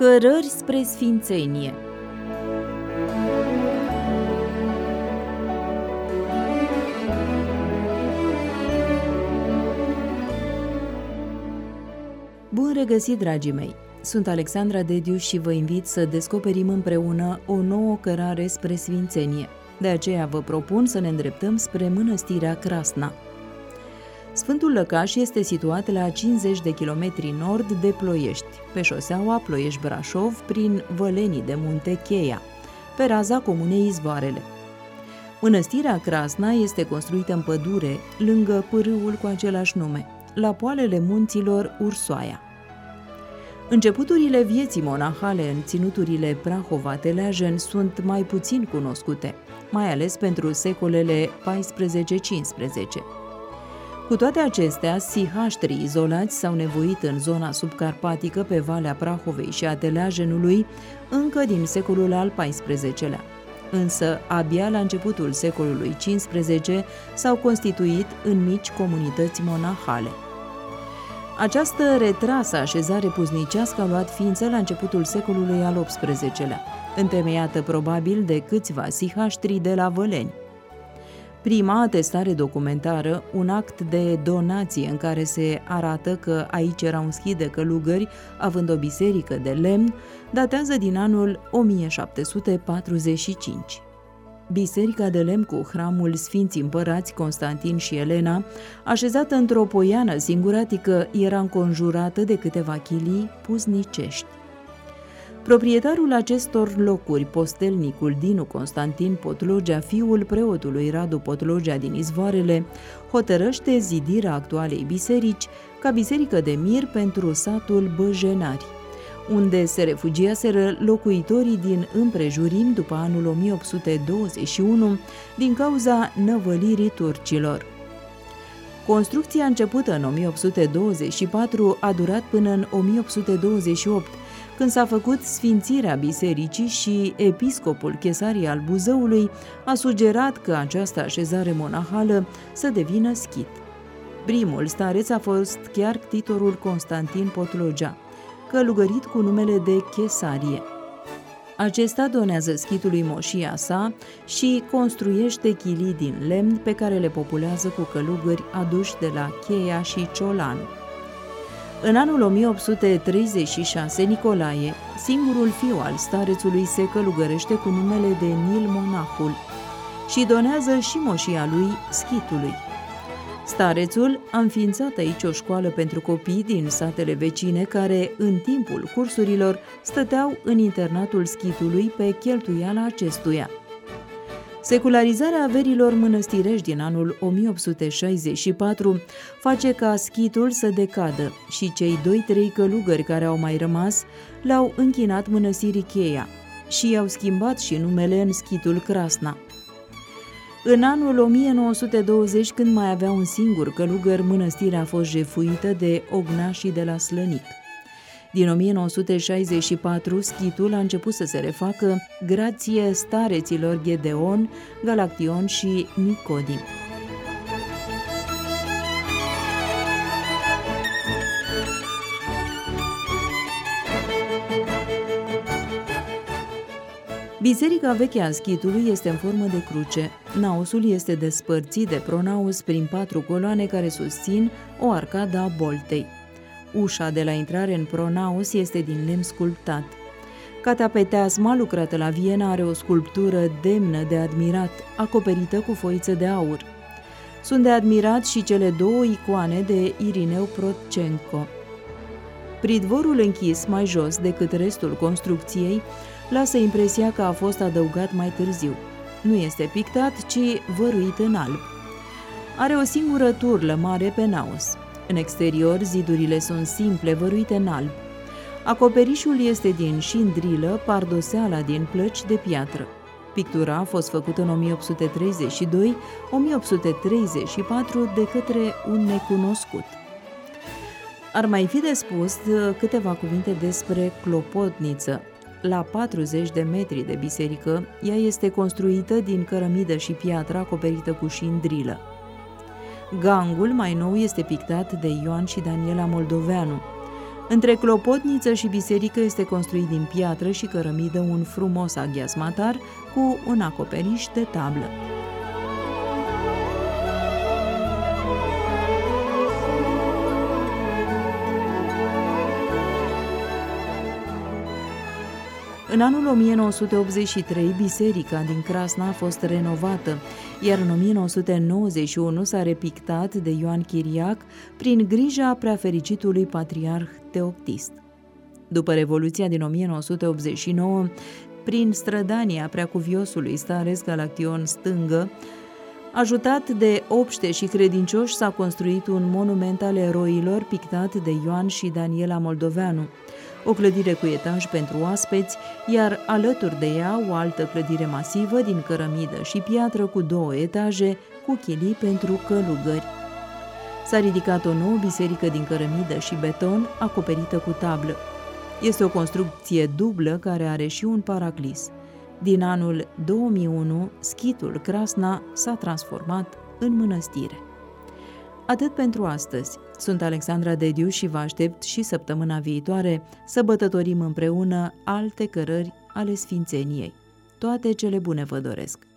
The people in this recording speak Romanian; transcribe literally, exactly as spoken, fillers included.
Cărări spre sfințenie. Bun regăsit, dragii mei! Sunt Alexandra Dediu și vă invit să descoperim împreună o nouă cărare spre sfințenie. De aceea vă propun să ne îndreptăm spre Mănăstirea Crasna. Sfântul Lăcaș este situat la cincizeci de kilometri nord de Ploiești, pe șoseaua Ploiești-Brașov, prin Vălenii de munte Cheia, pe raza comunei Izvoarele. Mănăstirea Crasna este construită în pădure, lângă pârâul cu același nume, la poalele munților Ursoaia. Începuturile vieții monahale în ținuturile Prahova-Teleajen sunt mai puțin cunoscute, mai ales pentru secolele paisprezece-cincisprezece. Cu toate acestea, sihaștrii izolați s-au nevoit în zona subcarpatică pe Valea Prahovei și a Teleajenului încă din secolul al paisprezecelea. Însă, abia la începutul secolului cincisprezece s-au constituit în mici comunități monahale. Această retrasă așezare puznicească a luat ființă la începutul secolului al optsprezecelea, întemeiată probabil de câțiva sihaștri de la Văleni. Prima atestare documentară, un act de donație în care se arată că aici era un schid de călugări, având o biserică de lemn, datează din anul o mie șapte sute patruzeci și cinci. Biserica de lemn cu hramul Sfinții Împărați Constantin și Elena, așezată într-o poiană singuratică, era înconjurată de câteva chilii puznicești. Proprietarul acestor locuri, postelnicul Dinu Constantin Potlogea, fiul preotului Radu Potlogea din Izvoarele, hotărăște zidirea actualei biserici ca biserică de mir pentru satul Băjenari, unde se refugiaseră locuitorii din împrejurim după anul o mie opt sute douăzeci și unu din cauza năvălirii turcilor. Construcția începută în o mie opt sute douăzeci și patru a durat până în o mie opt sute douăzeci și opt, când s-a făcut sfințirea bisericii și episcopul Chesarii al Buzăului a sugerat că această așezare monahală să devină schid. Primul stareț a fost chiar ctitorul Constantin Potlogea, călugărit cu numele de Chesarie. Acesta donează schidului moșia sa și construiește chilii din lemn pe care le populează cu călugări aduși de la Cheia și Ciolan. În anul o mie opt sute treizeci și șase, Nicolae, singurul fiu al starețului, se călugărește cu numele de Nil Monahul și donează și moșia lui schitului. Starețul a înființat aici o școală pentru copii din satele vecine care, în timpul cursurilor, stăteau în internatul schitului pe cheltuiala acestuia. Secularizarea averilor mănăstirești din anul o mie opt sute șaizeci și patru face ca schitul să decadă și cei doi-trei călugări care au mai rămas l-au închinat mănăstirii Cheia și i-au schimbat și numele în schitul Crasna. În anul o mie nouă sute douăzeci, când mai avea un singur călugăr, mănăstirea a fost jefuită de ognașii de la Slănic. Din o mie nouă sute șaizeci și patru, schitul a început să se refacă grație stareților Gedeon, Galaction și Nicodim. Biserica veche a schitului este în formă de cruce. Naosul este despărțit de pronaos prin patru coloane care susțin o arcadă a boltei. Ușa de la intrare în pronaos este din lemn sculptat. Catapeteasma, lucrată la Viena, are o sculptură demnă de admirat, acoperită cu foiță de aur. Sunt de admirat și cele două icoane de Irineu Protcenco. Pridvorul închis mai jos decât restul construcției lasă impresia că a fost adăugat mai târziu. Nu este pictat, ci văruit în alb. Are o singură turlă mare pe naos. În exterior, zidurile sunt simple, văruite în alb. Acoperișul este din șindrilă, pardoseala din plăci de piatră. Pictura a fost făcută în o mie opt sute treizeci și doi - o mie opt sute treizeci și patru de către un necunoscut. Ar mai fi de spus câteva cuvinte despre clopotniță. La patruzeci de metri de biserică, ea este construită din cărămidă și piatră acoperită cu șindrilă. Gangul mai nou este pictat de Ioan și Daniela Moldoveanu. Între clopotniță și biserică este construit din piatră și cărămidă un frumos aghiazmatar cu un acoperiș de tablă. În anul o mie nouă sute optzeci și trei, biserica din Crasna a fost renovată, iar în o mie nouă sute nouăzeci și unu s-a repictat de Ioan Chiriac prin grija preafericitului patriarh Teoctist. După Revoluția din o mie nouă sute optzeci și nouă, prin strădania preacuviosului Stares Galaction Stângă, ajutat de obște și credincioși, s-a construit un monument al eroilor pictat de Ioan și Daniela Moldoveanu, o clădire cu etaj pentru oaspeți, iar alături de ea o altă clădire masivă din cărămidă și piatră cu două etaje, cu chilii pentru călugări. S-a ridicat o nouă biserică din cărămidă și beton, acoperită cu tablă. Este o construcție dublă care are și un paraclis. Din anul două mii unu, schitul Crasna s-a transformat în mănăstire. Atât pentru astăzi. Sunt Alexandra Dediu și vă aștept și săptămâna viitoare să bătătorim împreună alte cărări ale Sfințeniei. Toate cele bune vă doresc!